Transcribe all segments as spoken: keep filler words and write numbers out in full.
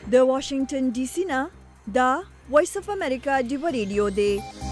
د واشنگټن ډي سي نه دا وایس اف امریکا ډیو ریډیو دی.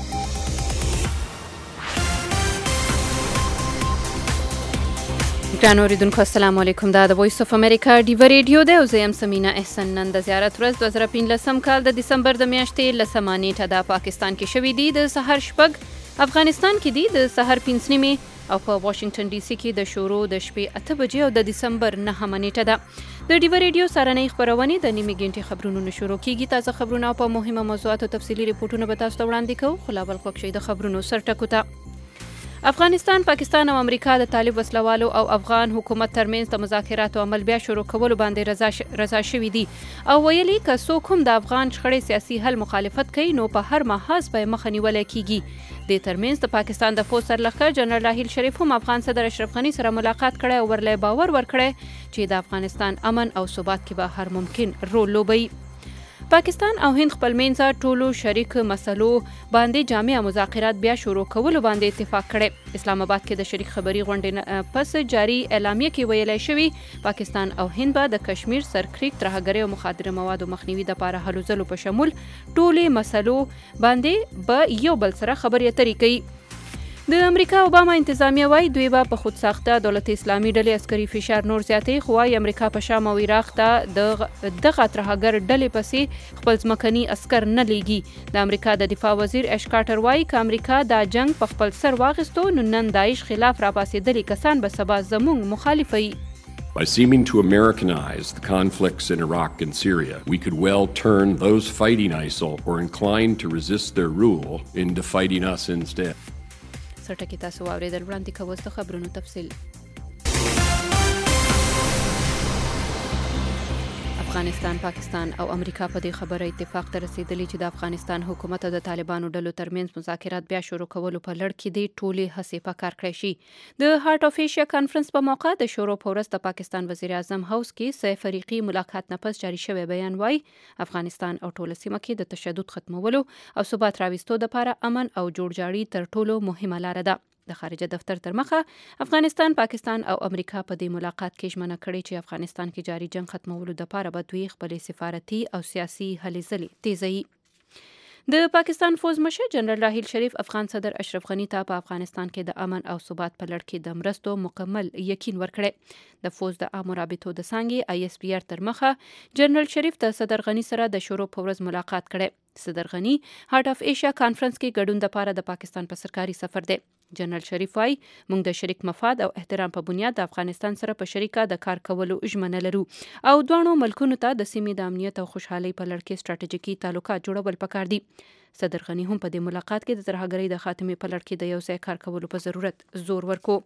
ګران اوریدونکو السلام علیکم. دا د وایس اف امریکا ډیو ریډیو دی او زه یم سمینا احسن. نن د زیارت ورځ دوه زره پنځلسم کال د دسمبر د میاشتې لسمه نیټه د پاکستان کې شوې دي. د سحر شپږ افغانستان کې دي د سحر پنځه نیمې او په واشنگټن ډي سي کې د شروع د شپې اته بجې او د دسمبر نهمه نیټه ده. د ډیو ریډیو سارنۍ خپرونې د نیمې ګنټې خبرونو شروع کیږي. تازه خبرونه او په مهمه موضوعاتو تفصیلي ریپورتونه به تاسو ته وړاندې کوو. خو لا بل خوښ شئ د خبرونو سرټکو ته. افغانستان، پاکستان او امریکا د طالب وسلوالو او افغان حکومت ترمنځ د مذاکراتو عمل بیا شروع کولو باندې رضا, ش... رضا شوي دي او ویلي که څوک هم د افغان شخړې سیاسي حل مخالفت کوي نو په هر محاذ به مخه نیولی کیږي. د ترمنځ د پاکستان د فوج سرلښکر جنرال راحیل شریف هم افغان صدر اشرف غني سره ملاقات کړی او ورله باور ورکړی چې د افغانستان امن او ثبات کې به هر ممکن رول لوبوي. پاکستان او هند خپل منځه ټولو شریک مسلو باندې جامع مذاکرات بیا شروع کولو باندې اتفاق کړي. اسلام آباد کې د شریک خبري غونډې پس جاری اعلامیه کې ویلای شوی پاکستان او هند به د کشمیر، سرکریک، ترهګرۍ او مخدره موادو مخنیوي لپاره هلو ځلو په شمول ټولې مسلو باندې به یو بل سره خبرې اترې کوي. د امریکا اوباما انتظامیه وایي دوی به په خود ساخته دولت اسلامي ډلې عسکري فشار نور زیاتوي، خو وايي امریکا په شام او عراق ته د دغه ترهګر ډلې پسې خپل ځمکني عسکر نه لیږي. د امریکا د دفاع وزیر اش کارټر وایي که امریکا دا جنگ په خپل سر واخیستو نو نن داعش خلاف راپاسېدلي کسان به سبا زموږ مخالف وي. By seeming to Americanize the conflicts in Iraq and Syria, we could well turn those fighting ISIL or inclined to resist their rule into fighting us instead. سرټکی تاسو واورېدل. وړاندې کوو د خبرونو تفصیل. افغانستان، پاکستان او امریکا په دې خبره اتفاق ته رسیدلی چې د افغانستان حکومت او د طالبانو ډلو ترمنځ مذاکرات بیا شروع کولو په لړ کې دي ټولې هڅې په کار کړی شي. د هارت اف ایشیا کانفرنس په موقع د شروع په ورځ د پاکستان وزیر اعظم هاوس کې سه فریقي ملاقات نه پس جاری شوی بیان وایي افغانستان او ټوله سیمه کې د تشدد ختمولو او ثبات راوستو لپاره امن او جوړجاړي تر ټولو مهمه لاره ده. د خارجه دفتر تر مخه افغانستان، پاکستان او امریکا په دې ملاقات کې ژمنه کړې چې افغانستان کې جاري جنگ ختمولو لپاره به دوی خپلې سفارتي او سیاسي هلې ځلې تیزوي. د پاکستان فوج مشر جنرال راحیل شریف افغان صدر اشرف غني ته په افغانستان کې د امن او ثبات په لړ کې د مرستو مکمل یقین ورکړی. د فوج د عامو رابطو د څانګې آی اس پی آر تر مخه جنرال شریف د صدر غني سره د شروع په ورځ ملاقات کړی. صدر غني هارت اف ایشیا کانفرنس کې ګډون لپاره د پاکستان په سرکاري سفر دی. جنرال شریف وايي موږ د شریک مفاد او احترام په بنیاد د افغانستان سره په شریکه د کار کولو ژمنه لرو او دوه ملکونو ته د سیمې د امنیت او خوشحالۍ په لړ کې ستراتیژیکي تعلقات جوړول پکار دي. صدر غني هم په دې ملاقات کې د ترهګرۍ د خاتمې په لړ کې د یو ځای کار کولو په ضرورت زور ورکو.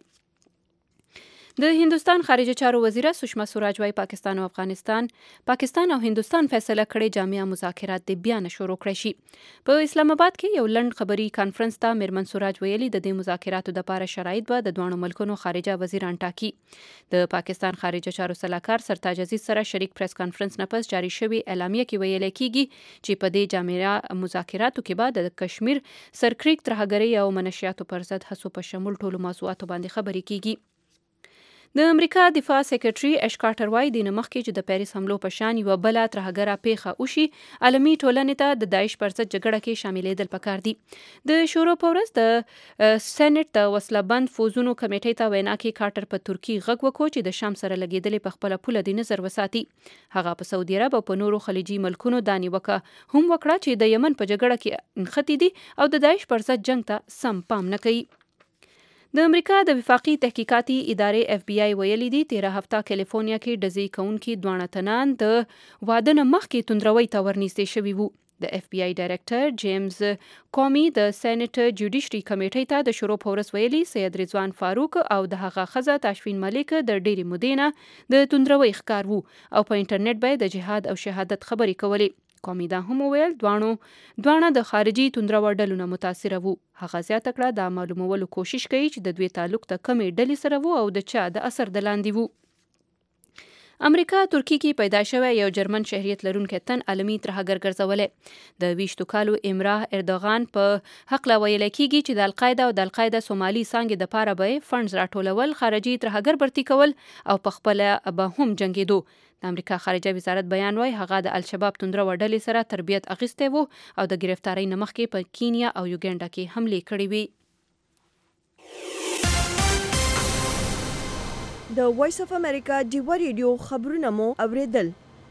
د هندوستان خارجه چارو وزیره سشما سوراج وايي پاکستان او افغانستان پاکستان او هندوستان فیصله کړې جامع مذاکرات د بیا نه شروع کړی شي. په اسلام آباد کې یو لنډ خبري کانفرنس ته میرمن سوراج ویلي د دې مذاکراتو لپاره شرایط به د دوه ملکونو خارجه وزیران ټاکي. د پاکستان خارجه چارو سلاکار سرتاج عزیز سره شریک پریس کانفرنس نه پس جاری شوی اعلامیه کې ویل کیږي چې په دې جامع مذاکراتو کې به د کشمیر، سرکریک، ترهګرۍ او منشیاتو پر ضد هڅو په شمول ټولو موضوعاتو باندې خبرې کیږي. د امریکا دفاع سیکرټري اش کارټر وايي د مخکې چې د پیریس حملو په شان یو بل ترهګره پیښه وشي عالمي ټولنې ته د داعش پر ضد جګړه کې شاملېدل پکار دي. د شروع په ورځ د سېنات د وسلهبند فوزونو کمیټې ته وینا کې کارټر په ترکی غږ وکړ چې د شام سره لګېدلې په خپل پوله د نظر وساتي. هغه په سعودي عرب او په نورو خلیجي ملکونو د نیوکه هم وکړه چې د یمن په جګړه کې نښتي دي او د داعش پر ضد جنگ ته سم پام نه کوي. د امریکا د وفاقي تحقیقاتي ادارې اف بی آی ویلي دي تیره هفته کالیفورنیا کې ډزې کوونکي دوه تنان د واده نه مخکې توندروي ته ورنږدې شوي وو. د اف بی آی ډایرکټر جیمز کومي د سېنات جوډیشري کمیټې ته د شروع په ورځ ویلي سید رضوان فاروق او د هغه ښځه تاشفین ملک د ډېرې مودې نه د توندروي ښکار وو او په انټرنیټ به د جهاد او شهادت خبرې کولې. کومي دا هم وویل دوانو دوانه د خارجي توندرو ډلو نه متاثره وو. هغه زیاته کړه دا معلومولو کوشش کوي چې د دوی تعلق د کمې ډلې سره وو او د چا د اثر د لاندې وو. امریکا ترکی کې پیدا شوی یو جرمن شهریت لرونکی تن عالمي ترهګر ګرځولی. د ویشتو کالو امراه اردوغان په حق لا ویل کېږي چې د القاعده او د القاعده سومالي څانګې دپاره به فنډز راټولول، خارجي ترهګر برتي کول او پخپله به هم جنګېدو. د امریکا خارجه وزارت بیان وایي هغه د الشباب توندرو ډلې سره تربیت اخیستی وو او د ګرفتارۍ نه مخکې په کینیا او یوګینډا کې حملې کړې وې. د وایس اف امریکا ډیوه ریډیو خبرونه مو اوریدل.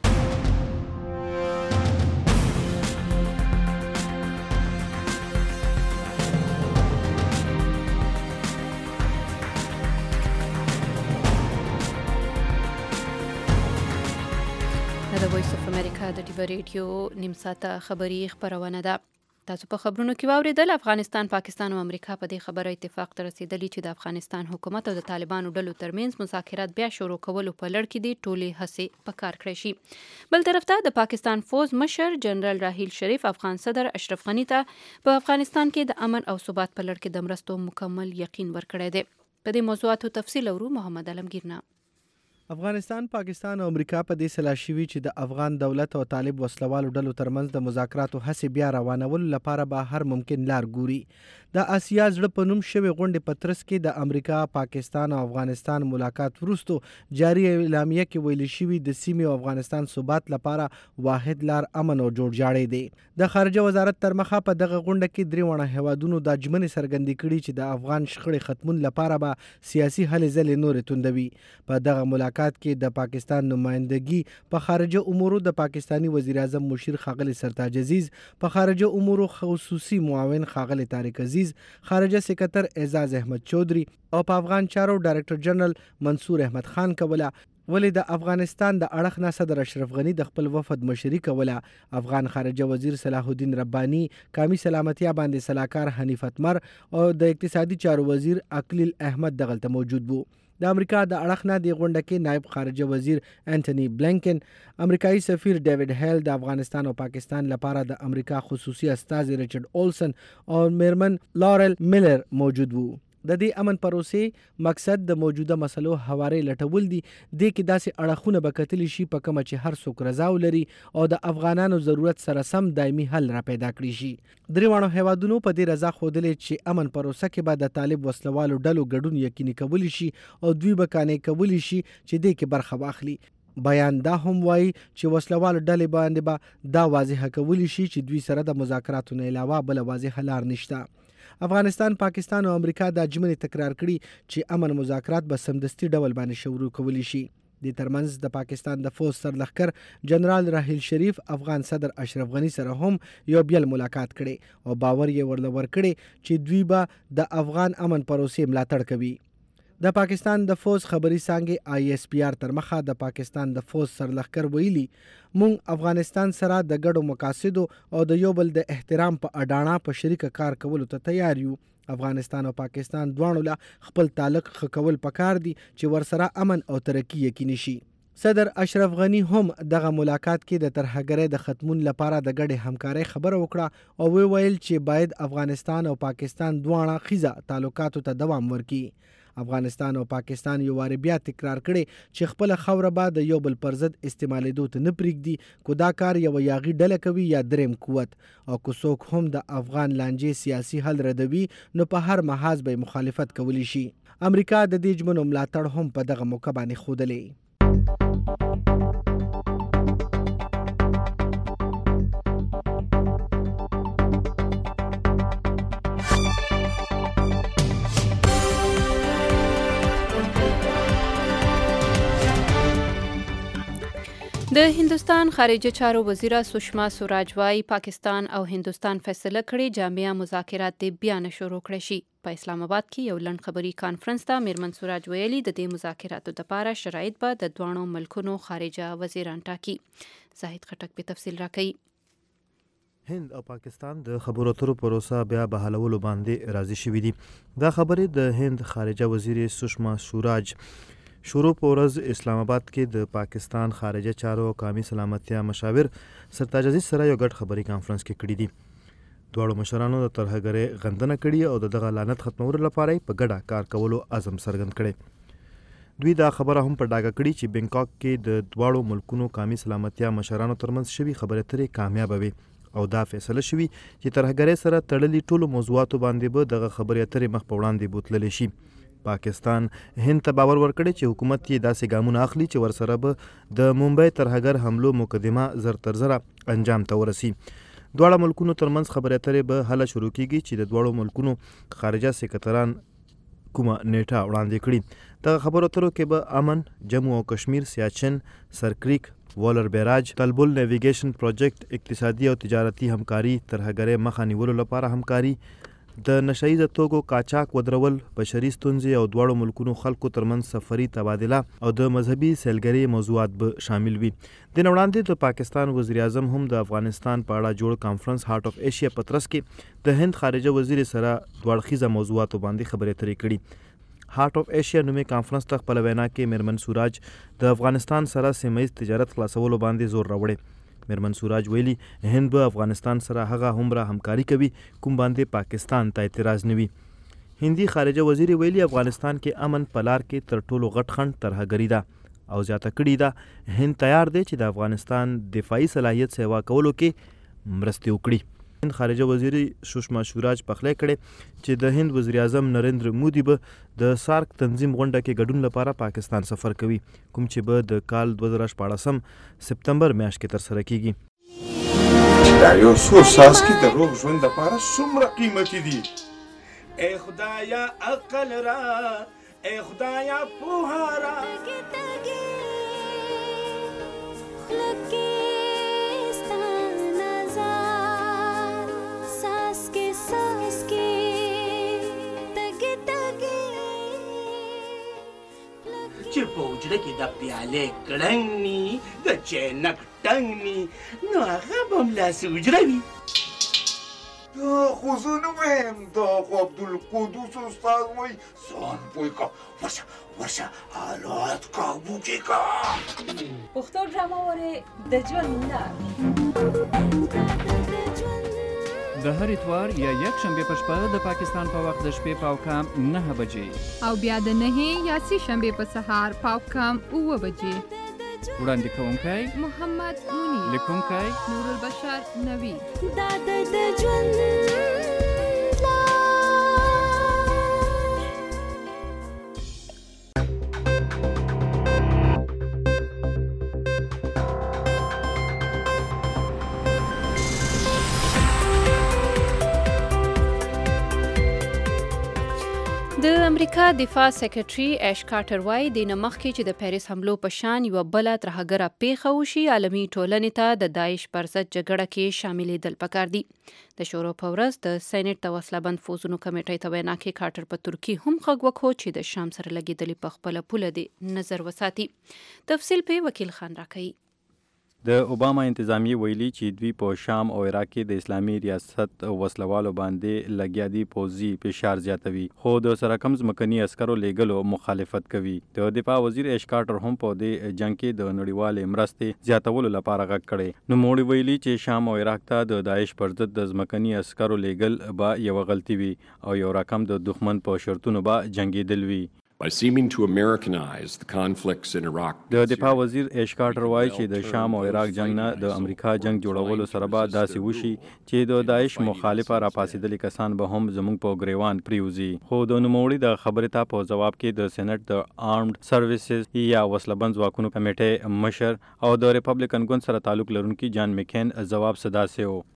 د وایس اف امریکا د ډیوه ریډیو نیم ساعته خبري خبرونه ده. تاسو په خبرونو کې واوریدل افغانستان، پاکستان او امریکا په دې خبره اتفاق ته رسیدلی چې د افغانستان حکومت او د طالبانو ډلو ترمنځ مذاکرات بیا شروع کولو په لړ کې دي ټولې هڅې په کار کړی شي. بل طرف ته د پاکستان فوز مشر جنرال راحیل شریف افغان صدر اشرف غنی ته په افغانستان کې د امن او ثبات په لړ کې د مرستو مکمل یقین ورکړی دی. په دې موضوعاتو تفصیل اورو محمد علمگیر نه. افغانستان، پاکستان او امریکا په دې سلا شوي چې د افغان دولت او طالب وسلوالو ډلو ترمنځ د مذاکراتو هڅې بیا روانولو لپاره به هر ممکن لار ګوري. د آسیا زړه په نوم شوې غونډې په ترڅ کې د امریکا، پاکستان او افغانستان ملاقات وروستو جاري اعلامیه کې ویل شوي د سیمې او افغانستان ثبات لپاره واحد لار امن او جوړجاړی دی. د خارجه وزارت تر مخه په دغه غونډه کې درې وړه هیوادونو دا ژمنې څرګندې کړي چې د افغان شخړې ختمون لپاره به سیاسي هلې ځلې نورې توندوي. په دغه ملاقات کې د پاکستان نمائندګي په خارجه امورو د پاکستانی وزیر اعظم مشیر ښاغلی سرتاج عزیز، په خارجه امورو خصوصي معاون ښاغلی طارق عزیز، خارجه سکرتر اعزاز احمد چودھری او په افغان چارو ډایرکټر جنرال منصور احمد خان کوله. ولې د افغانستان د اړخ نه صدر اشرف غنی د خپل وفد مشري کوله. افغان خارجه وزیر صلاح الدین ربانی، قومي سلامتیا باندې سلاکار حنیف اتمر او د اقتصادي چارو وزیر اقلیل احمد دغلته موجود وو. د امریکا د اړخ نه د غونډه کې نائب خارجه وزیر انټونی بلینکن، امریکایي سفیر ډیوډ هیل، د افغانستان او پاکستان لپاره د امریکا خصوصي استازي ریچارډ اولسن او میرمن لارل میلر موجود وو. د دې امن پروسې مقصد د موجوده مسلو هواري لټول دي. د کې داسې اړخونه به کتلی شي په کومه چې هر څوک رضا ولري او د افغانانو ضرورت سره سم دایمي حل را پیدا کړی شي. درې واړو هیوادونو په دې رضا ښودلې چې امن پروسه کې به د طالب وسلوالو ډلو ګډون یقیني کولی شي او دوی به قانع کولی شي چې دې کې برخه واخلي. بیان دا هم وایي چې وسلوالو ډلې باندې به دا واضحه کولی شي چې دوی سره د مذاکراتو نه علاوه بل واضحه لار نشته. افغانستان، پاکستان او امریکا دا ژمنې تکرار کړي چې امن مذاکرات به سمدستي ډول باندې شروع کولی شي. د ترمنځ د پاکستان د فوز سرلښکر جنرال راحیل شریف افغان صدر اشرف غنی سره هم یو بیل ملاقات کړي او باور یې ورله ورکړي چې دوی به د افغان امن پروسې ملاتړ کوي. د پاکستان د فوز خبري څانګې آی ایس پی آر تر مخه د پاکستان د فوز سرلښکر ویلي مونږ افغانستان سره د ګډو مقاصدو او د یو بل د احترام په اډانه په شریکه کار کولو ته تیار یو. افغانستان او پاکستان دواړو له خپل تعلق ښه کول پکار دي چې ورسره امن او ترقی یقیني شي. صدر اشرف غنی هم دغه ملاقات کې د ترهګرۍ د ختمون لپاره د ګډې همکارۍ خبره وکړه او وی ویل چې باید افغانستان او پاکستان دواړه خیزه تعلقاتو ته دوام ورکړي. افغانستان او پاکستان یو وار بیا تکرار کړي چې خپل خوره به د یو بل پر ضد استعمالېدو ته نه پرېږدي، کو دا کار یو یاغي ډله کوي یا دریم قوت، او که څوک هم د افغان لانجې سیاسي حل ردوي نو په هر محاذ به مخالفت کولی شي. امریکا د دې ژمنو ملاتړ هم په دغه موقع باندې ښودلی. د هندوستان خارجه چارو وزیره سشما سوراج وايي پاکستان او هندوستان فیصله کړې جامع مذاکرات دې بیا نه شروع کړی شي. په اسلام آباد کې یو لنډ خبري کانفرنس ته میرمن سوراج ویلي د دې مذاکراتو لپاره شرایط به د دوانو ملکونو خارجه وزیران ټاکي. زاهد خټک په تفصیل راکوي. هند او پاکستان د خبرو اترو پروسه بیا بحالولو باندې راضي شوي دي. دا خبرې د هند خارجه وزیر سشما سوراج شروع په ورځ اسلام آباد کې د پاکستان خارجه چارو او قومي سلامتیا مشاور سرتاج عزیز سره یو ګډ خبري کانفرنس کې کړی دي. دواړو مشرانو د ترهګرۍ غندنه کړې او د دغه لعنت ختمولو لپاره په ګډه کار کولو عزم څرګند کړی. دوی دا خبره هم په ډاګه کړې چې بینکاک کې د دواړو ملکونو قومي سلامتیا مشرانو ترمنځ شوي خبرې اترې کامیابه وي او دا فیصله شوي چې ترهګرۍ سره تړلي ټولو موضوعاتو باندې به دغه خبرې اترې مخ په وړاندې بوتللی شي. پاکستان هند ته باور ورکړی چې حکومت یې داسې ګامونه اخلي چې ورسره به د ممبئی ترهګر حملو مقدمه زر تر زره انجام ته ورسي. دواړه ملکونو ترمنځ خبرې اترې به هله شروع کیږي چې د دواړو ملکونو خارجه سکرتران کومه نیټه وړاندې کړي. دغه خبرو اترو کې به امن، جموں او کشمیر، سیاچن، سرکریک، والر بیراج، تلبل نیویګیشن پروجیکټ، اقتصادي او تجارتي همکاري، ترهګرۍ مخه نیولو لپاره همکاري، د نشهیزه توکو قاچاق ودرول، بشري ستونزې او دواړو ملکونو خلکو ترمنځ سفري تبادله او د مذهبي سیلګرۍ موضوعات به شامل وي. د نه وړاندې د پاکستان وزیر اعظم هم د افغانستان په اړه جوړ کانفرنس هارت اف ایشیا په ترڅ کې د هند خارجه وزیر سره دوه اړخیزه موضوعاتو باندې خبرې اترې کړي. هارت اف ایشیا نومې کانفرنس ته خپله وینا کې میرمن سوراج د افغانستان سره سیمه ییز تجارت خلاصولو باندې زور راوړی. میرمن سوراج ویلي هند به افغانستان سره هغه هومره همکاري کوي کوم باندې پاکستان ته اعتراض نه وي. هندي خارجه وزیر ویلي افغانستان کې امن په لار کې تر ټولو غټ خنډ ترهګري ده او زیاته کړې ده هند تیار دی چې د افغانستان دفاعي صلاحیت سیوا کولو کې مرستې وکړي. هند خارجه وزیر سشما سوراج پخلی کړی چې د هند وزیر اعظم نریندر مودي به د سارک تنظیم غونډه کې ګډون لپاره پاکستان سفر کوي کوم چې به د کال دوه زره شپاړسم سپتمبر میاشت کې ترسره کیږي. دا یو څو څاڅکي د روغ ژوند لپاره څومره قیمتي دي. ای خدایا عقل را، ای خدایا پوهه را. چې په حجره کې د پیالې کړنګ ني، د چینک ټنګ ني، نو هغه به هم لاسې حجره وي. دا خو زه نه وایم، دا خو عبدالقدوس استاد وایي. ځان پوه کړه، ورشه ورشه حالات قابو کې کړه. پښتو ډرامه وارې د ژوند لار د هر اتوار یا یک شنبه په شپه د پاکستان په وخت د شپې پاو کم نه بجې او بیا د نهه یا سه شنبه په سهار پاو کم اوه بجې. وړاندې کوونکی محمد منیر، لیکونکی نور البشر نوی. دا د ژوند د امریکا دفاع سیکرټري اش کارټر وایي د نه مخکې چې د پیریس حملو په شان یوه بله ترهګره پیښه وشي عالمي ټولنې ته د داعش پر ضد جګړه کې شاملېدل پکار دي. د شورو په ورځ د سینټ د وسلهبند فوزونو کمیټې ته وینا کې کارټر په ترکي هم غږ وکړو چې د شام سره لګېدلې په خپله پوله دې نظر وساتي. تفصیل په وکیل خان راکوي. د اوباما انتظامیه ویلي چې دوی په شام او عراق کې د اسلامي ریاست وسلوالو باندې لګیا دي پوځي فشار زیاتوي خو د سره کم ځمکني عسکرو لیږلو مخالفت کوي. د دفاع وزیر اش کارټر هم په دې جنګ کې د نړیوالې مرستې زیاتولو لپاره غږ کړی. نوموړي ویلي چې شام او عراق ته د داعش پر ضد د ځمکني عسکرو لیږل به یوه غلطي وي او یو رقم د دښمن په شرطونو به جنګېدل وي. By seeming to Americanize the conflicts in Iraq. د دفاع وزیر اش کارټر وایي چې د شام او عراق جنگ نه د امریکا جنگ جوړولو سره به داسې وشي چې د داعش مخالفه راپاسېدلي کسان به هم زموږ په ګریوان پریوزي. خو د نوموړي د خبرې ته په جواب کې د سېنات د آرمډ سروسز یا وسلهبند ځواکونو کمیټې مشر او د ریپبلیکن ګوند سره تعلق لرونکي جان میکین جواب صداسه و.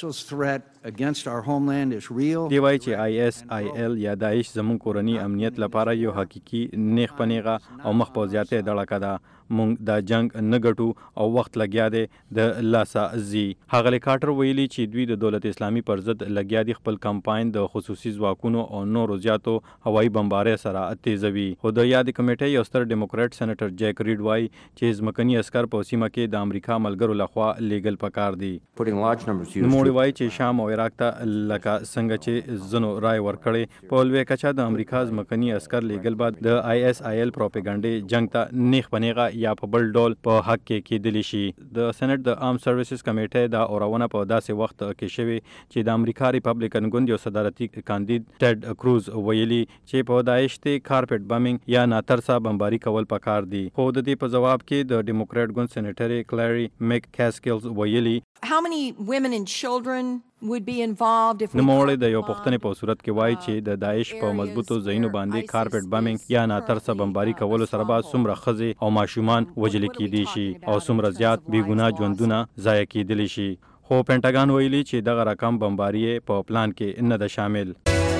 دی وایي چې آی اس آی ایل یا داعش زموږ کورني امنیت لپاره یو حقیقي نیغ په نیغه او مخ په زیاتې دړکه ده. مونږ دا جنگ نه ګټو او وخت لګیا دی د لاسه زی. ښاغلی کارټر ویلي چې دوی د دولت اسلامي پر ضد لګیا دي خپل کمپاین د خصوصي ځواکونو او نورو زیاتو هوایي بمبارۍ سره تیزوي. خو د یادې کمیټې یو ستر ډیموکراټ سینیټر جیک ریډ وایي چې ځمکني عسکر په سیمه کې د امریکا ملګرو لخوا لیږل پکار دي. نوموړي وایي چې شام او عراق ته لکه څنګه چې ځینو رای ورکړې په لویه کچه د امریکا ځمکني عسکر لیږل به د آی اس آی ال پروپاګاندا جنگ ته نیخ پنیغه یا په بل ډول په حق کې کېدلی شي. د سېنات د عام سرویسز کمیټې دا اورونه په داسې وخت کې شوی چې د امریکا ریپبلیکن ګوند یو صدارتي کاندید ټیډ کروز ویلي چې په داعش ته کارپټ بمینګ یا ناترسا بمباری کول پکار دي. خو د دې په جواب کې د ډیموکرات ګوند سېنیټري کلاری میک کاسکلز ویلي How many women and children would be involved if we نوموړی د یو پوښتنې په صورت کې وایي چې د داعش په مضبوطو ځایونو باندې کارپټ بمینګ یا ناترسه بمباری کولو سره به څومره ښځې او ماشومان وژل کېدی شي او څومره زیات بې ګناه ژوندونه ضایع کېدلی شي. خو پینټاګان ویلي چې دغه رقم بمباری په پلان کې نه ده شامل.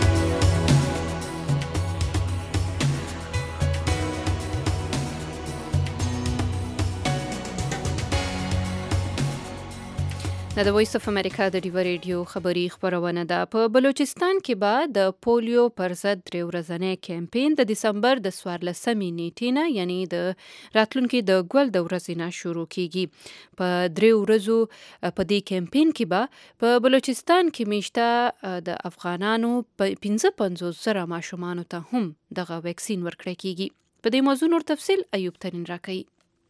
د وایس اف امریکا د ډیو ریډیو خبري خبرونه ده. په بلوچستان کې به د پولیو پر ضد درې ورځنی کمپاین د دسمبر د څوارلسمې نیټې نه یعنی د راتلونکي د ګل د ورځې نه شروع کیږي. په درې ورځو په دې کمپاین کې به په بلوچستان کې میشته د افغانانو په پنځه پنځوس زره ماشومانو ته هم دغه ویکسین ورکړی کیږي. په دې موضوع نور تفصیل ایوب ترین راکوي.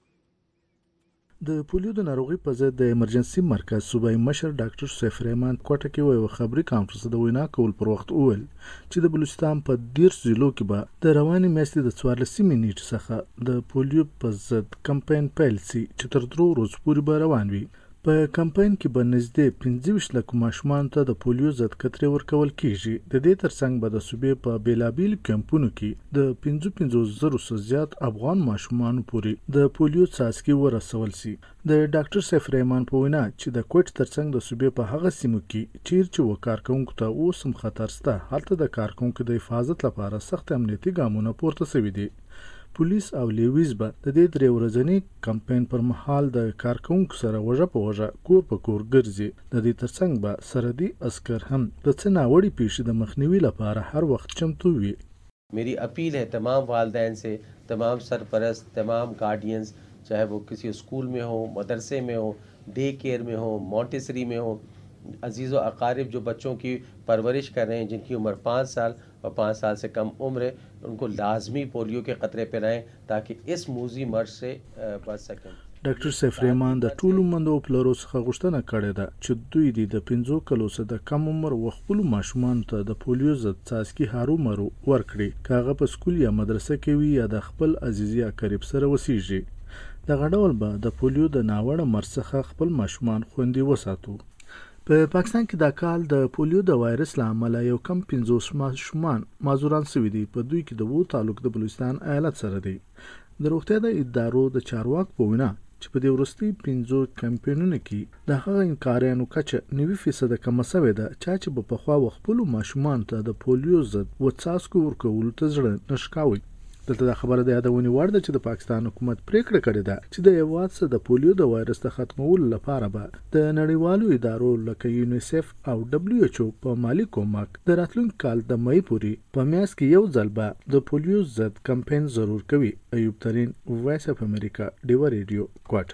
د پولیو د ناروغي په ضد د ایمرجنسي مرکز صوبایي مشر ډاکټر سیف رحمان کوټه کې یو خبري کانفرنس د وینا کول پر وخت وویل چې د بلوچستان په ډیر ضلعو کې به د رواني میاشتې د څوارلسمې نیټې څخه د پولیو په ضد کمپاین پیل سي چې تر درو ورځو پورې به روان وي. په کمپاین کې به نږدې پنځه ویشت لکو ماشومانو ته د پولیو ضد کترې ورکول کیږي. د دې ترڅنګ به د صوبې په بیلابیلو کمپونو کې د پنځه پنځوس زرو څخه زیات افغان ماشومانو پورې د پولیو څاڅکي ورسول سي. د ډاکټر سیف رحمان په وینا چې د کوټ ترڅنګ د صوبې په هغه سیمو کې چیر چې و کارکونکو ته اوس هم خطر شته هلته د کارکونکو د حفاظت لپاره سخت امنیتي ګامونه پورته شوي دي. پولیس او لیویز به د دې درې ورځني کمپاین پر مهال د کارکونکو سره وژه په وژه کور په کور ګرځي. د دې ترڅنګ به سرحدي عسکر هم د څه ناوړې پیښې د مخنیوي لپاره هر وخت چمتو وي. मेरी अपील है तमाम वालिदैन से, तमाम सरपरस्त, तमाम गार्डियंस, चाहे वो किसी स्कूल में हो, मदरसे में हो, डे केयर में हो, मॉन्टेसरी में हो, अजीज़ व अकारिब जो बच्चों की परवरिश कर रहे हैं जिनकी उम्र पाँच साल और पाँच साल से कम उम्र है, उनको लाजमी पोलियो के क़तरे पिलाएं ताकि इस मूजी मर्ज से बच सकें. ډاکټر سیف رحمان د ټولو مندو پلرو څخه غوښتنه کړې ده چې دوی د پنځو کلو څخه د کم عمر و خپلو ماشومانو ته د پولیو ضد څاڅکي هارو مرو ورکړي، که هغه په سکول یا مدرسه کې وي یا د خپل عزیزي اقرب سره وسیږي. دغه ډول به د پولیو د ناوړه مرض څخه خپل ماشومان خوندي وساتو. په پاکستان کې دا کال د پولیو د وایرس له امله یو کم پنځوس ماشومان معذوران شوي دي. په دوی کې د وو تعلق د بلوچستان ایالت سره دی. د روغتیا د ادارو د چارواک په وینا چې په دې وروستي پنځو کمپاینونو کې د هغه انکاریانو کچه نوي فیصده کمه شوې ده چا چې به پخوا خپلو ماشومانو ته د پولیو ضد و څاڅکو ورکولو ته زړه نه ښکاوه. دلته دا خبره د یادونې وړ ده چې د پاکستان حکومت پریکړه کړې ده چې د هېواد څخه د پولیو د وایرس د ختمولو لپاره به د نړیوالو ادارو لکه یونیسف او ډبلیو ایچ او په مالي کومک د راتلونکي کال د مئی پورې په میاشت کې یو ځل به د پولیو ضد کمپاین ضرور کوي. ایوب ترین، وایس اف امریکا، ډیوه ریډیو،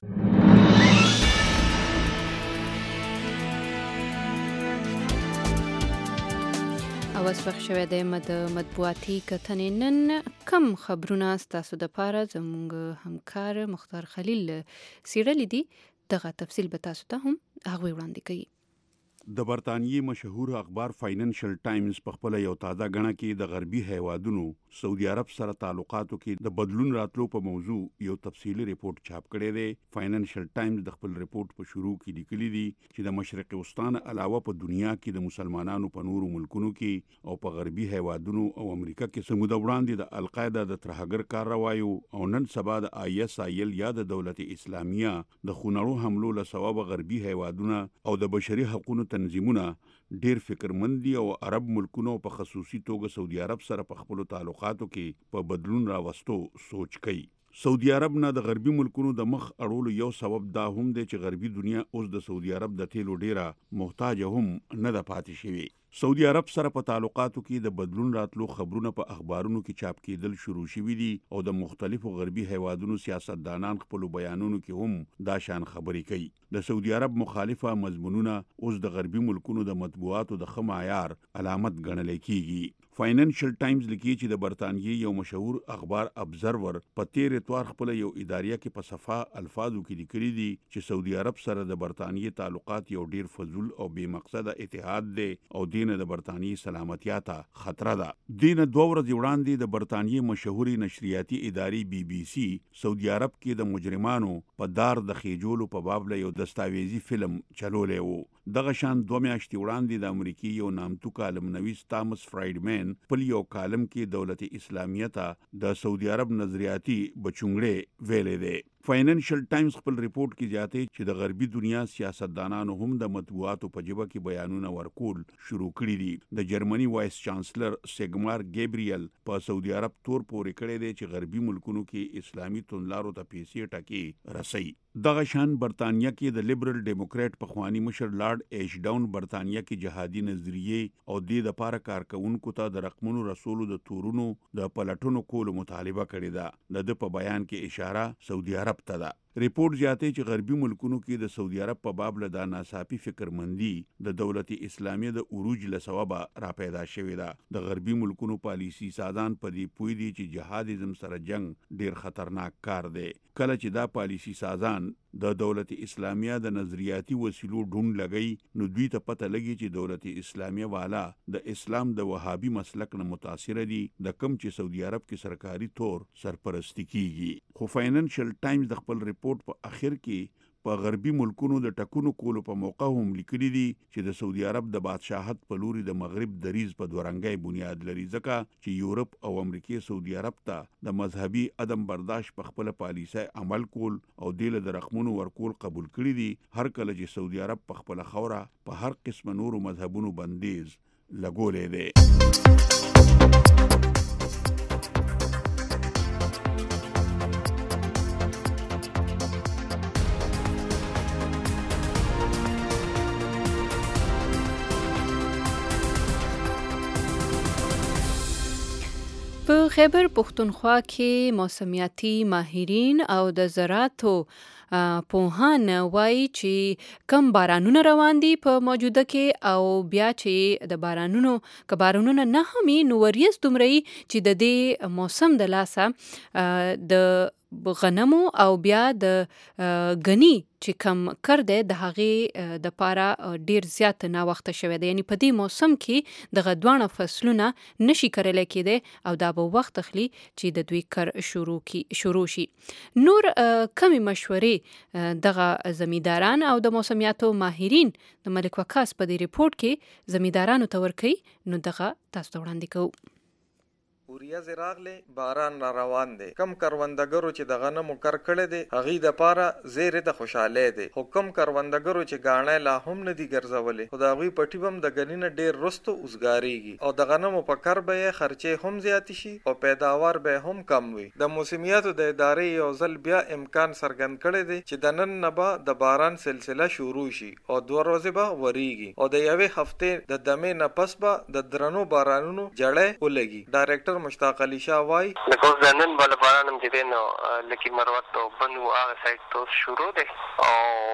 کوټ. اواز پخ شوی دی د مطبوعاتي کتنې. نن کم خبرونه ستاسو دپاره زموږ همکار مختار خلیل څېړلي دي. دغه تفصیل به تاسو ته هم هغوی وړاندې کوي. د برطانیې مشهور اخبار فاینانشل ټایمز په خپل یو تازه غڼه کې د غربي هیوادونو سعودي عرب سره تعلقاتو کې د بدلون راتلو په موضوع یو تفصیلی ریپورت چاپ کړی دی. فاینانشل ټایمز د خپل ریپورت په شروع کې لیکلي دي چې د مشرق وسطا علاوه په دنیا کې د مسلمانانو په نورو ملکونو کې او په غربي هیوادونو او امریکا کې سموده وړاندې د القاعده د ترهګر کاروایو او نن سبا د آی اس آی ال یا د دولت اسلامیه د خونړو حملو له سببه غربي هیوادونه او د بشري حقوقو تنظیمونه ډیر فکرمندي او عرب ملکونو په خصوصي توګه سعودي عرب سره په خپل تعلقاتو کې په بدلون راوستو سوچ کوي. سعودي عرب نه د غربي ملکونو د مخ اړولو یو سبب دا هم دی چې غربي دنیا اوس د سعودي عرب د تیلو ډیره محتاج هم نه ده پاتې شوی. سعودي عرب سره په تعلقاتو کې د بدلون راتلو خبرونه په اخبارونو کې چاپ کېدل شروع شوي دي او د مختلفو غربي هیوادونو سیاستدانان خپل بیانونو کې هم دا شان خبرې کوي. د سعودي عرب مخالفه مضمونونه اوس د غربي ملکونو د مطبوعاتو د ښه معیار علامت ګڼل کېږي. فاینانشل ټایمز لیکي چې د برتانیې یو مشهور اخبار ابزرور په تیر اتوار خپل یو اداریه کې په صفه الفاظو کې لیکلي دي چې سعودي عرب سره د برتانیې تعلقات یو ډیر فضول او بې مقصده اتحاد دی او دین د برتانیې سلامتیا ته خطر ده. دین دوه ورځې وړاندې د برتانیې مشهوري نشریاتي ادارې بي بي سي سعودي عرب کې د مجرمانو په دار د خېجولو په باب له یو دستاویزي فلم چلولی و. دغه شان دوه میاشتې وړاندې د امریکای یو نامتو کالم نویس تامس فرایډمن په یو کالم کې دولت اسلامیه ته د سعودي عرب نظریاتي بچونګړې ویلې ده. فاینانشل ټایمز خپل ریپورت کې جاته چې د غربي دنیا سیاستدانانو هم د مطبوعاتو په جبه کې بیانونه ورکول شروع کړي دي. د جرمني وایس چانسلر سیګمار ګیبریل په سعودي عرب تور پورې کړی دی چې غربي ملکونو کې اسلامي توندلارو ته پیسې ټکی رسي. دغه شان برتانیا کې د لیبرل ډیموکرات پخوانی مشر لارډ ایش ډاون برتانیا کې جهادي نظریه او د لپاره کارکونکو ته د رقمونو رسولو د تورونو د پلټونو کولو مطالبه کړې ده. د په بیان کې اشاره سعودي عرب ته ده. ریپورت جاته چې غربي ملکونو کې د سعودي عرب په باب له د ناصافي فکرمندي د دولت اسلامیه د عروج له سببه را پیدا شوې ده. د غربي ملکونو پالیسی سازان په دې پوي دي چې جهادیزم سره جنگ ډیر خطرناک کار دی. کله چې دا پالیسی سازان د دولت اسلامیه د نظریاتي وسیلو ډون لګي نو دوی ته پته لګي چې دولت اسلامیه والا د اسلام د وهابي مسلک نه متاثر دي د کم چې سعودي عرب کې سرکاري تور سرپرستی کیږي. خو فاینانشل ټایمز د خپل ریپورت په اخر کې په غربي ملکونو د ټکونو کولو په موقع هم لیکلي دي چې د سعودي عرب د بادشاہت په لوري د مغرب دریز په دورنګي بنیاد لري ځکه چې یورپ او امریکای سعودي عرب ته د مذهبي عدم برداشت په خپل پالیسي عمل کول او د رقمونو ورکول قبول کړي دي. هر کله چې سعودي عرب په خپل خوره په هر قسم نورو مذهبونو بندیز لګولې ده. په خیبر پښتونخوا کې موسمیاتي ماهرین او د زراعتو پوهان وایي چې کم بارانونه روان دي په موجوده کې او بیا چې د بارانونو که بارانونه نه همي نو وریځ دومره چې د دې موسم د لاسه د غنمو او بیا د غنی چې کم کړ دی د هغې د پاره ډیر زیات نا وخته شوی دی. یعنی په دې موسم کې د غدوانه فصلونه نشي کړل کېدی او دا به وخت اخلي چې د دوی کر شروع کی شروع شي. نور کمی مشورې دغه زمینداران او د موسمیاتو ماهرین د ملک وکاس په دې ریپورت کې زمیندارانو ته ورکړي نو دغه تاسو ته وړاندې کوو. وریځ راغله باران را روان دي. کم کروندګرو چې د غنمو کر کړي دي هغه د پاره زیره ته خوشاله دي. حکم کروندګرو چې غاڼه لا هم نه دي ګرځولې خداوی پټي بم د غنینه ډیر رستو اوسګاریږي او د غنمو په کر به خرچه هم زیات شي او پیداوار به هم کم وي. د موسمیاتو د ادارې یو ځل بیا امکان څرګند کړي دي چې د نن نه به د باران سلسله شروع شي او دوه ورځې به وریږي او د یوې هفته د دمه نه پس به د درنو بارانونو جړې ولګي. ډایرکټر مشتاق علي شاه وای د کوزنن بل بارانم چې دینو لکه مروت او بنو هغه سایت ته شروع دي او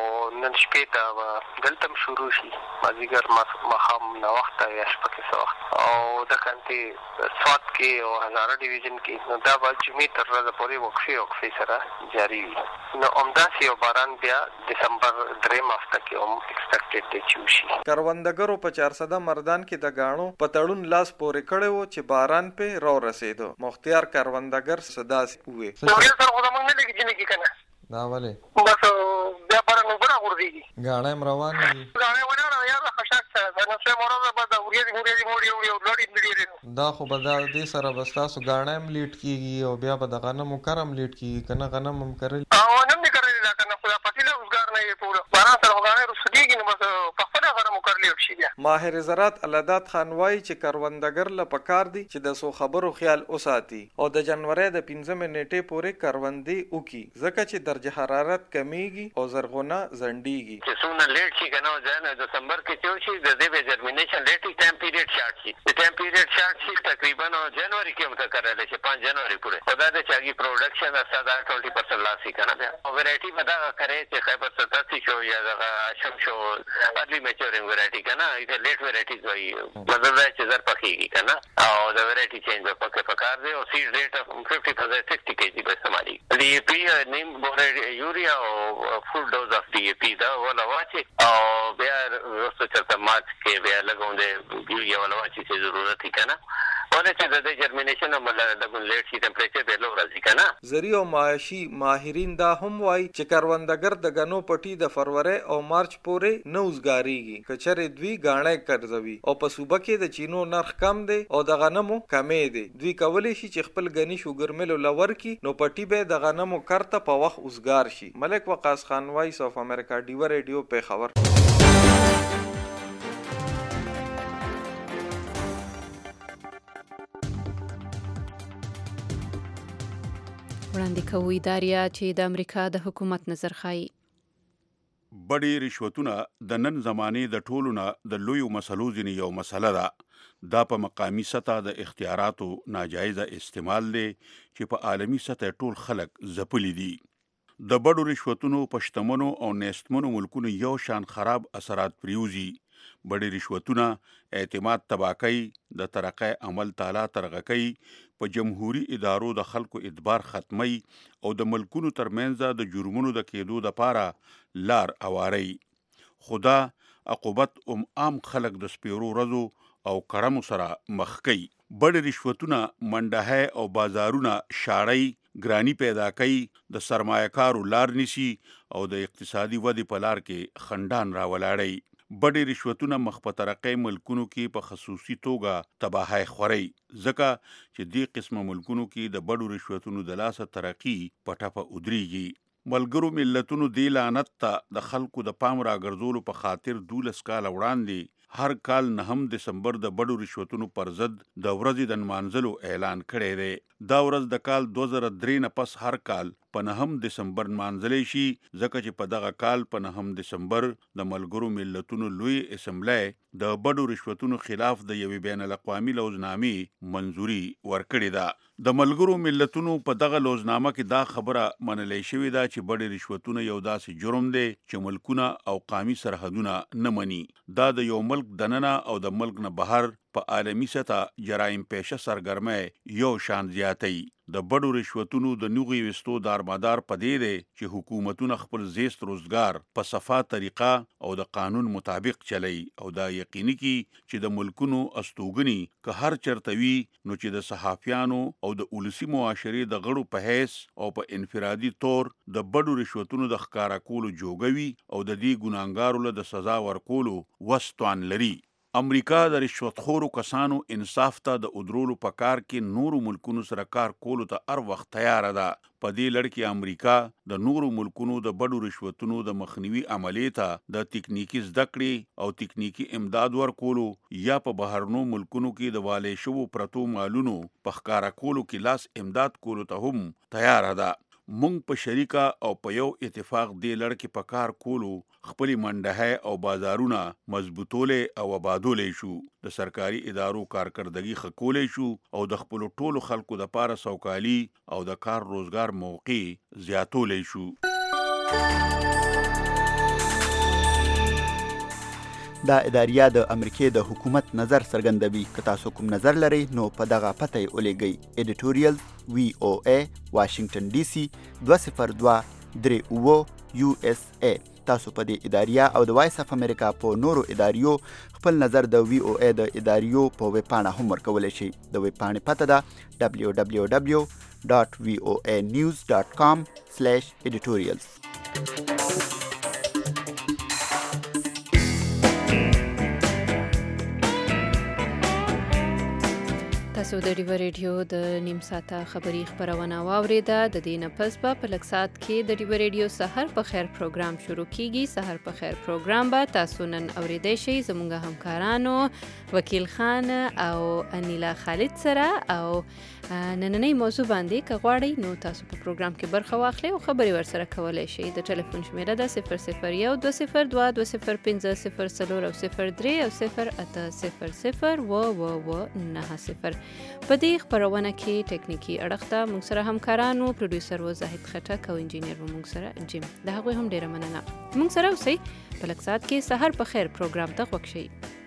نن شپې ته دلته شروع شي مازیګر مخام نو وخت یا شپه کې وخت او د کانتي سوات کې او هزاره ډیویژن کې نو دا به جمعې تر ورځې پورې وقفي وقفي سره جاری وي. نو همداسې یو باران بیا دسمبر دریم هفته کې هم ایکسپیکټډ دی چې وشي. کروندګرو په چار سده مردان کې د غاڼو په تړون لاس پورې کړی و چې باران په رو رسیدو. مختیار کروندګر صداس وې نو یې سره خو زمونږ نه لګی چې نه کې کنه دا ولې بس بیا باران وګړه ورځي غاڼه روان دي غاڼه ونه یا خشاک سره نو څه مورزه به دا ورځي ورځي موري او لوډي ملي دا خو به دا دې سره بستاسو غاڼه هم لیټ کیږي او بیا به د غنمو کرم لیټ کیږي کنه غنم هم کرل او نن نه کرل دا کنه خدا پاتې له وزګار نه پورا باران سره غاڼه رسېږي نو بس په خپل غنمو کرلی شي. ماهر زراعت علادات خان وای چې کروندګر له پکار دي چې د سو خبرو خیال اوساتي او د جنوري د پنځمې نیټې پورې کروندې وکي ځکه چې درجه حرارت کمیږي او زرغونه زنډيږي. چې څونه لیټ شي کنه ځنه د دسمبر کې چې شي د دې به جرمینیشن لیټ ټایم پیریډ شارټ شي. د ټایم پیریډ شارټ شي تقریبا جنوري کې مت کړل شي پنځه جنوري پورې. خدا دې چاغي پروډکشن اساده بیس پرسنټ لاسي کنه بیا او ویرایټي ودا کرے چې خیبر ستاسي شو یا د شم شو ارلی میچورینګ ویرایټي کنه ته لیټ ویرایټیز وایي مطلب دا چې زر پخېږي که نه او د ویرایټي چینج به پکې پکار دی او سیډ ریټ ففټي تھاؤزنڈ سکسٹی کے جی به استعمالي ډي اے پي نیم بورډ یوریا او فل ډوز اف ډي اے پي دا ولا واچي او بیا وروسته چېرته مارچ کې بیا لګوندې یوریا ولا واچي چې ضرورت وي که نه ولې چې د دې جرمینیشن هم لږ لیټ شي ټمپریچر بیا لو راځي که نه زرعي او معاشي ماهرین دا هم وایي چې کروندګر د غنو پټي د فروری او مارچ پورې نه وزګاریږي که چېرې دوی ګاڼې کرځوي او په صوبه کې د چینو نرخ کم دی او د غنمو کمې دی دوی کولی شي چې خپل غني شوګر ملو لور کی نو پټي به د غنمو کرته په وخت وزګار شي ملک وقاص خان وایس اف امریکا ډیو ریډیو په خبر وړاندې کوو اداریا چې د امریکا د حکومت نظر ښایي بډې رشوتونه د نن زمانې د ټولو نه د لویو مسلو ځینې یو مسله ده دا په مقامی سطح د اختیاراتو ناجایزه استعمال دی چې په عالمی سطح ټول خلک ځپلي دي د بډو رشوتونو په شتمنو او نیستمنو ملکونو یو شان خراب اثرات پریوزي بډې رشوتونه اعتماد تباه کوي د ترقۍ عمل تعالی ترغه کوي په جمهوری ادارو د خلکو اعتبار ختمي او د ملکونو ترمنځ د جرمونو د کېدو دپاره لار اواري خدا عقوبت ام عام خلک د سپیرو ورځو او کړمو سره مخ کوي بډې رشوتونه منډه او بازارونه شاړی ګرانی پیدا کوي د سرمایه‌کارو لار نیسي او د اقتصادي ودې په لار کې خندان راولاړي بډې رشوتونه مخ په ترقۍ ملکونو کې په خصوصي توګه تباهی خوري ځکه چې دې قسمه ملکونو کې د بډو رشوتونو د لاسه ترقي په ټپه ودرېږي ملګرو ملتونو دې لعنت ته د خلکو د پام راګرځولو په خاطر دولس کاله وړاندې هر کال نهم دسمبر د بډو رشوتونو پر ضد د ورځې د نمانځلو اعلان کړی دی دا ورځ د کال دوه زره درې نه پس هر کال په نهم دسمبر نمانځلی شي ځکه چې په دغه کال په نهم دسمبر د ملګرو ملتونو لوی اسمبلی د بډو رشوتونو خلاف د یوې بین الاقوامي لوزنامې منظوري ورکړې ده د ملګرو ملتونو په دغه لوزنامه کې دا خبره منلی شوې ده چې بډې رشوتونه یو داسې جرم دی چې ملکونه او قومي سرحدونه نه مني دا د یو ملک دننه او د ملک نه بهر په عالمی سطح جرایم پیشه سرګرمۍ یو شان زیاتی د بډو رشوتونو د نوغي وستو دارمدار پدې دی چې حکومتونه خپل زیست روزګار په صفا طریقه او د قانون مطابق چلی او دا یقیني کی چې د ملکونو استوګنی که هر چرته وي نو چې د صحافیانو او د ولسی معاشري د غړو په حیث او په انفرادي تور د بډو رشوتونو د ښکارا کولو جوګوي او د دې ګناهګارو له د سزا ورکولو وستوان لري امریکا د رشوتخورو کسانو انصاف ته د ادرولو په کار کې نورو ملکونو سره کار کولو ته هر وخت تیاره ده په دې لړ کې امریکا د نورو ملکونو د بډو رشوتونو د مخنیوي عملیې ته د تکنیکی زده کړې او تکنیکی امداد ورکولو یا په بهرنو ملکونو کې د والي شوو پرتو مالونو په ښکارا کولو کې لاس امداد کولو ته هم تیاره ده مونږ په شریکه او په یو اتفاق دې لړ کې په کار کولو خپلې منډه او بازارونه مضبوطولې او آبادولې شو د سرکاري ادارو کارکردګي ښه کولی شو او د خپلو ټولو خلکو دپاره سوکالي او د کار روزګار موقع زیاتولی شو دا اداریه د امریکای د حکومت نظر څرګندوي که تاسو کوم نظر لرئ نو په دغه پته یې ولیږئ ایډیټوریل وی او ای واشنگټن ډي سي دوه صفر دوه درې اووه یو اس ای تاسو په دې اداریه او د وایس اف امریکا په نورو اداریو خپل نظر د وی او ای د اداریو په ویب پاڼه هم ورکولی شئ د ویب پاڼې پته ده ډبلیو ډبلیو ډبلیو ډاټ وی او ای نیوز ډاټ کام سلیش ایډیټوریلز تاسو د ډیو ریډیو د نیم ساعته خبری خبرونه واوریده د دې نه پس په پلک سات کې د ډیو ریډیو سحر په خیر پروګرام شروع کیږي سحر په خیر پروګرام به تاسو نن اوریدئ شئ زموږ همکارانو وکیل خان او انیلا خالد سره او نننۍ موضوع باندې که غواړئ نو تاسو په پروګرام کې برخه واخلئ او خبرې ورسره کولی شئ د ټلیفون شمیره ده صفر صفر یو دوه صفر دوه دوه صفر پنځه صفر څلور او صفر درې او صفر اته صفر صفر اوه اوه اوه نهه صفر په دې خپرونه کې ټکنیکی اړخ ته موږ سره همکارانو پروډیوسر و زاهد خټک او انجینیر و موږ سره جیم د هغوی هم ډیره مننه موږ سره اوسئ په لږ ساعت کې سحر په خیر پروګرام ته غوږ شئ